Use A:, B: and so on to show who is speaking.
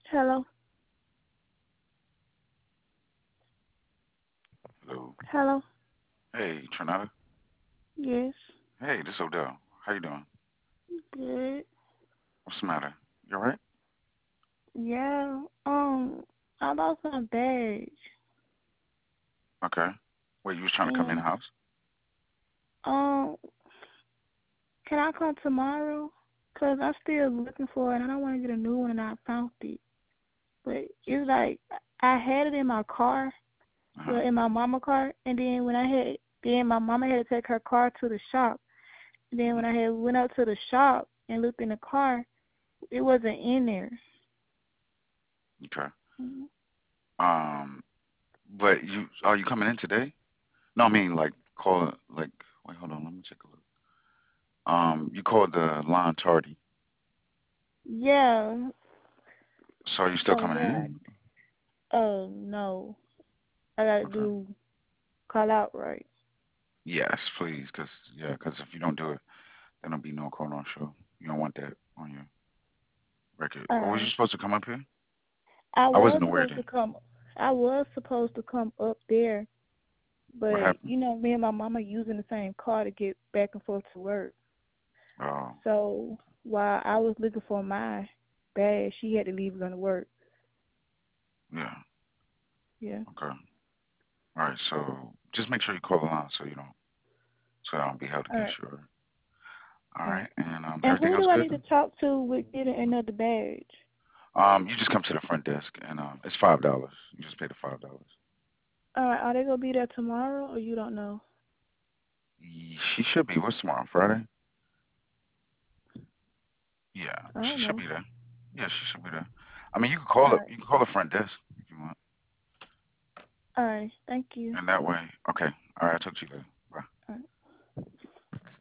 A: Hello.
B: Hello.
A: Hello.
B: Hey, Trinata.
A: Yes.
B: Hey, this Odell. How you doing?
A: Good.
B: What's the matter? You all right?
A: Yeah. I lost my badge.
B: Okay. Wait, you was trying to come in the
A: And
B: house?
A: um, can I come tomorrow? Cause I'm still looking for it, and I don't want to get a new one, and I found it. But it's like I had it in my car,
B: Uh-huh.
A: well, in my mama car, and then then my mama had to take her car to the shop. And then when I
B: hmm
A: had went up to the shop and looked in the car, it wasn't in there.
B: Okay.
A: Mhm.
B: Um, but are you coming in today? No, I mean like call like wait, hold on, let me take a look. You called the line tardy.
A: Yeah.
B: So are you still
A: So
B: coming
A: yeah.
B: in?
A: No. I gotta
B: Okay.
A: do call out right.
B: Yes, please, cause if you don't do it, then there'll be no call on show. You don't want that on your record.
A: All
B: Or was you
A: right.
B: supposed to come up here?
A: I
B: I
A: was
B: wasn't aware
A: supposed
B: then.
A: to come. I was supposed to come up there,
B: What
A: but
B: happened?
A: me and my mama using the same car to get back and forth to work.
B: Oh,
A: So while I was looking for my bag, she had to leave going to work.
B: yeah.
A: Yeah.
B: Okay. All right, so just make sure you call the line so I don't be held
A: All
B: against
A: right.
B: you. All
A: All
B: right,
A: right.
B: and
A: And
B: everything
A: who
B: else
A: do I
B: good?
A: need to talk to with getting another badge?
B: You just come to the front desk and it's $5. You just pay the $5.
A: All right. Are they gonna be there tomorrow, or you don't know?
B: She should be. What's tomorrow? Friday? Yeah,
A: I
B: she
A: don't
B: should
A: know.
B: be there. Yeah, she should be there. I mean, you can
A: All
B: call it.
A: right.
B: You can call the front desk if you want,
A: All right. Thank you.
B: and that way, okay. All right, I'll talk to you later.